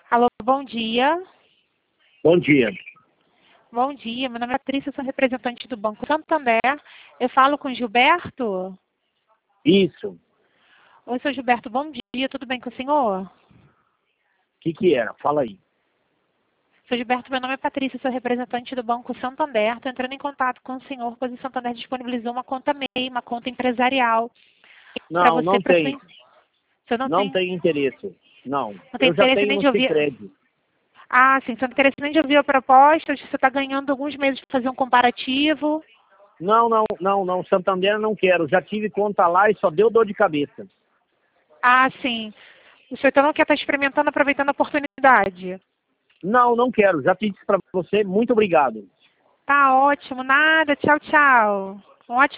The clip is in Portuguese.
Alô, bom dia. Bom dia. Bom dia, meu nome é Patrícia, sou representante do Banco Santander. Eu falo com o Gilberto? Isso. Oi, seu Gilberto, bom dia, tudo bem com o senhor? O que era? Fala aí. Seu Gilberto, meu nome é Patrícia, sou representante do Banco Santander. Estou entrando em contato com o senhor, pois o Santander disponibilizou uma conta MEI, uma conta empresarial. Para Não, você, não para tem. sua... Você Não tem interesse. Não. não tem Eu já interesse tenho nem no de ouvir... Sicredi. Ah, sim, você não tem interesse nem de ouvir a proposta, você está ganhando alguns meses de fazer um comparativo. Não. Santander não quero. Já tive conta lá e só deu dor de cabeça. Ah, sim. O senhor então não quer estar experimentando, aproveitando a oportunidade? Não quero. Já disse para você. Muito obrigado. Tá ótimo, nada. Tchau, tchau. Um ótimo